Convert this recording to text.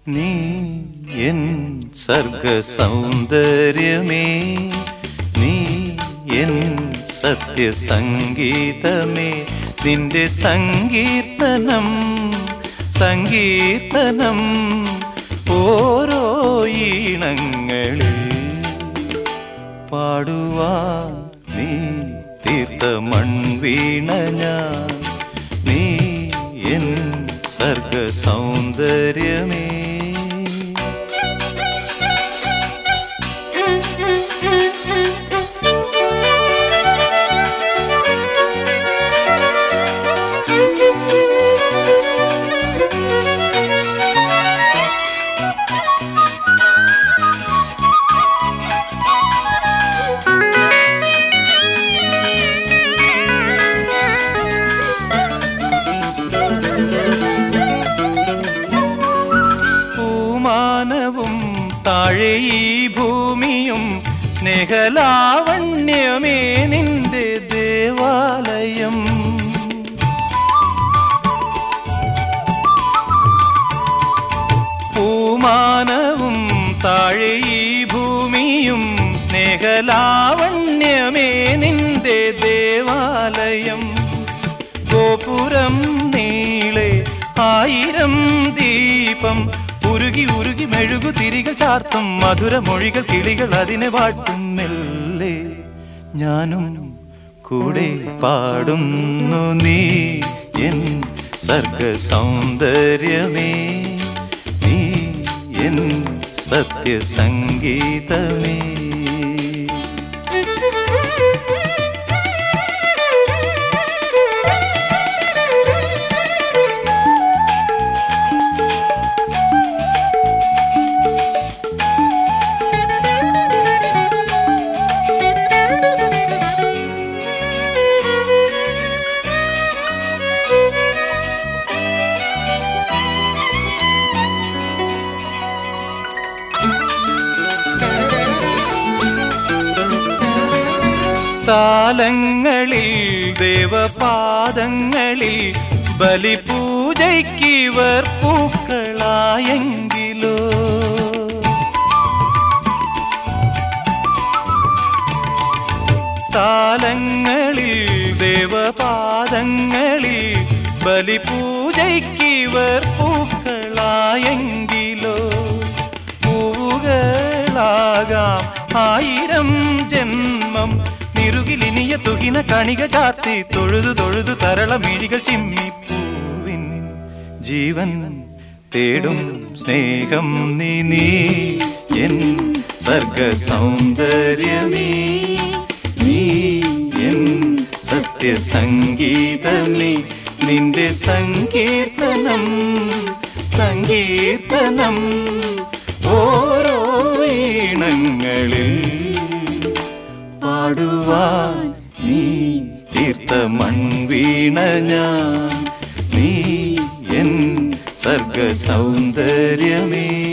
നീ എൻ സർഗ സൗന്ദര്യമേ, നീ എൻ സത്യസംഗീതമേ, നിന്റെ സങ്കീർത്തനം സങ്കീർത്തനം ഓരോ ഈണങ്ങളിൽ പാടുവാൻ നീ തീർത്ത മൺവീണ ഞാൻ, നീ എൻ സർഗ സൗന്ദര്യമേ. മാനവും താഴെ ഈ ഭൂമിയും സ്നേഹലാവണ്യമേ നിന്റെ ദേവാലയം. പൂമാനവും താഴെ ഈ ഭൂമിയും സ്നേഹലാവണ്യമേ നിന്റെ ദേവാലയം. ഗോപുരം നീളെ 1000 ദീപം ഉരുകി ഉരുകി മെഴുകു തിരികൾ ചാർത്തും മധുരമൊഴികൾ കിളികൾ അതിനെ വാട്ടും. മെല്ലെ ഞാനും കൂടെ പാടുന്നു, നീ എൻ സർഗ സൗന്ദര്യമേ, നീ എൻ സത്യസംഗീതമേ. താലങ്ങളിൽ ദേവപാദങ്ങളിൽ ബലിപൂജയ്ക്കിവർ പൂക്കളായെങ്കിലോ, താലങ്ങളിൽ ദേവപാദങ്ങളിൽ ബലിപൂജയ്ക്കിവർ പൂക്കളായെങ്കിലോ, പൂവുകളാകാം 1000 ജന്മം നിറുകിലിനിയ തുകിന കണിക ചാർത്തി തൊഴുതു തൊഴുതു തരളമിഴികൾ ചിമ്മിപ്പൂവിൻ ജീവൻ തേടും സ്നേഹം നീ, നീ എൻ സർഗ സൗന്ദര്യമേ, നീ എൻ സത്യസംഗീതമേ, നിന്റെ സങ്കീർത്തനം സങ്കീർത്തനം ഓരോ ഈണങ്ങളിൽ പാടുവാൻ നീ തീർത്ത മൺവീണ ഞാൻ, നീ എൻ സർഗ സൗന്ദര്യമേ.